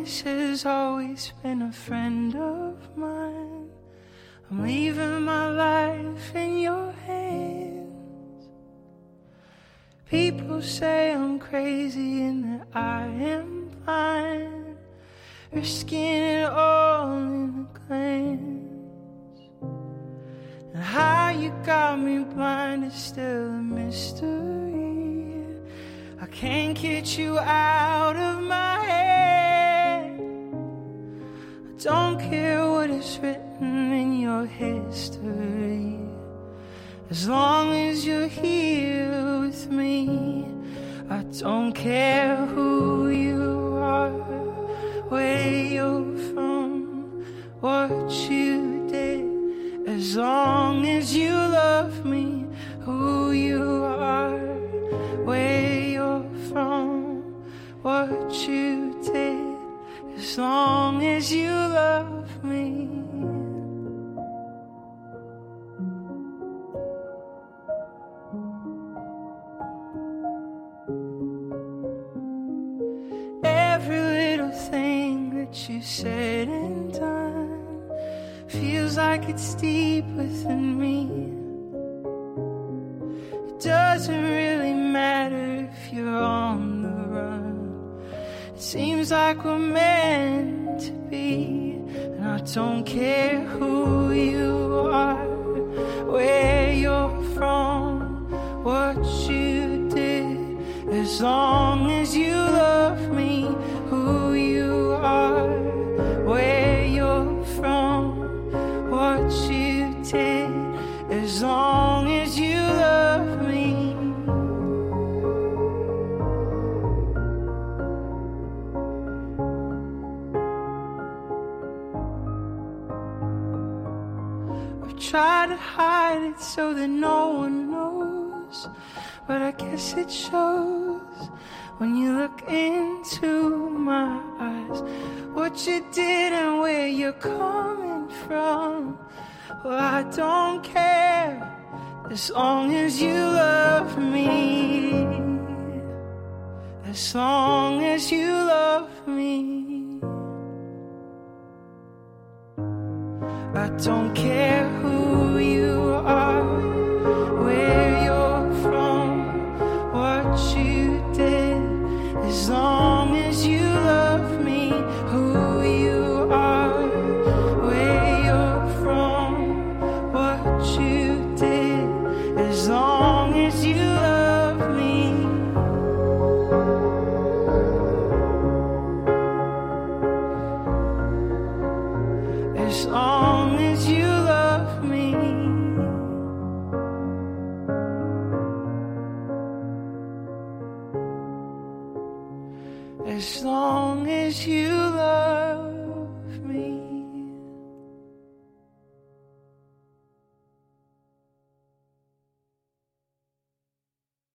voice has always been a friend of mine. I'm leaving my life in your hands. People say I'm crazy and that I am blind, risking it all in a glance. And how you got me blind is still a mystery. I can't get you out of my head. I don't care what is written in your history, as long as you're here with me. I don't care who you are, where you're from, what you did, as long as you love me. Who you are, where you're from, what you did, as long as you love me. Every little thing that you said and done feels like it's deep within me. It doesn't really matter if you're on the run. It seems like we're meant to be. And I don't care who you are, where you're from, what you did, as long as you love me. Who you are, where you're from, what you did, as long as you love me. I've tried to hide it so that no one knows, but I guess it shows when you look into my eyes, what you did and where you're coming from. Well, I don't care, as long as you love me, as long as you love me. I don't care who you are, where you're from, what you did, as long as you love me. Who you are, where you're from, what you did, as long as you love me. As long as you love me. As long as you love